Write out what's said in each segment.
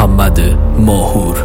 محمد ماهور.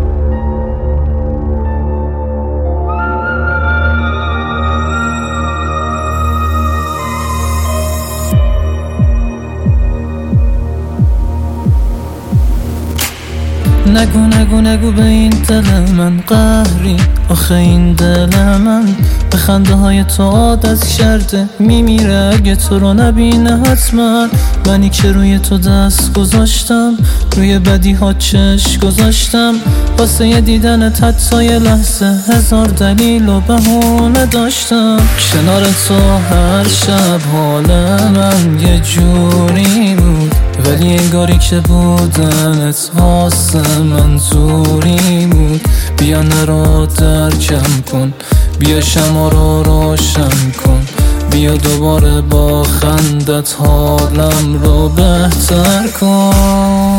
نگو نگو نگو به این دل من قهری، آخه این دل من به خنده های تو عادت کرده، میمیره اگه تو رو نبینه حتما. منی که روی تو دست گذاشتم، روی بدی ها چشم گذاشتم، واسه یه دیدنت حتی یه لحظه هزار دلیل و بهونه داشتم. کنار تو هر شب حال من یه جوری بود، ولی انگاری که بودنت واسه من زوری بود. بیا نرو درکم کن، بیا شمع رو روشن کن، بیا دوباره با خندت حالم رو بهتر کن.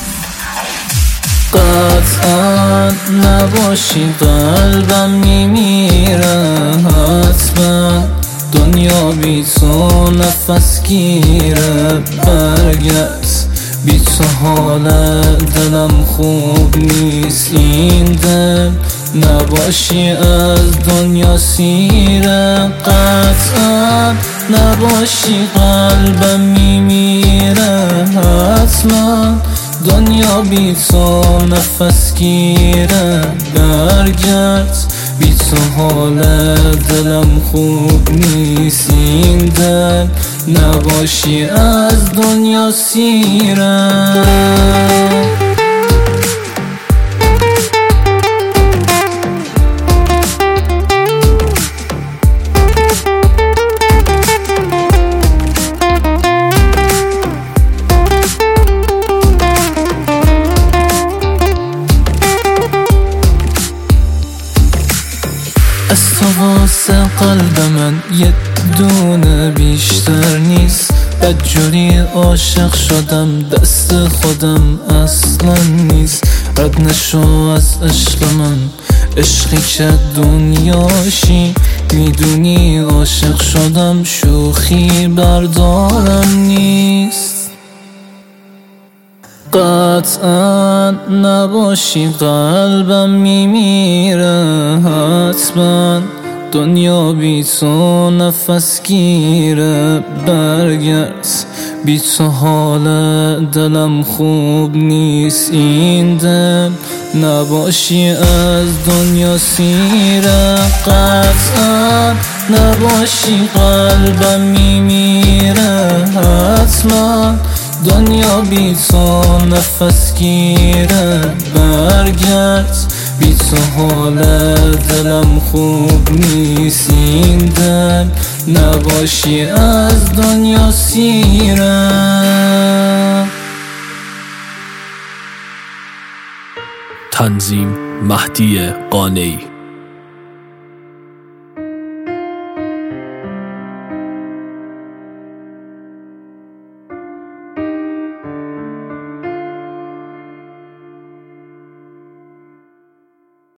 قطعا نباشی قلبم میمیره حتما، دنیا بی تو نفس گیره. برگرد، بی تو حال دلم خوب نیست. این دل نباشی از دنیا سیره. قطعا نباشی قلبم میمیره حتما، دنیا بی تو نفس گیره. برگرد، بی تو حال دلم خوب نیست. این دل نباشی از دنیا سیره. از تو واسه قلب من یه دونه بیشتر نیست. بدجوری عاشق شدم، دست خودم اصلا نیست. رد نشو از عشق من، عشقی که دنیاشی. میدونی عاشق شدم، شوخی بردارم نیست. قطعا نباشی قلبم میمیره حتما، دنیا بی تو نفس گیره. برگرد، بی تو حال دلم خوب نیست. این دل نباشی از دنیا سیره. قطعا نباشی قلبم میمیره حتما، دنیا بی تو نفس گیره. برگرد، بی تو حال دلم خوب نیست. این دل نباشی از دنیا سیره. تنظیم مهدی قانعی.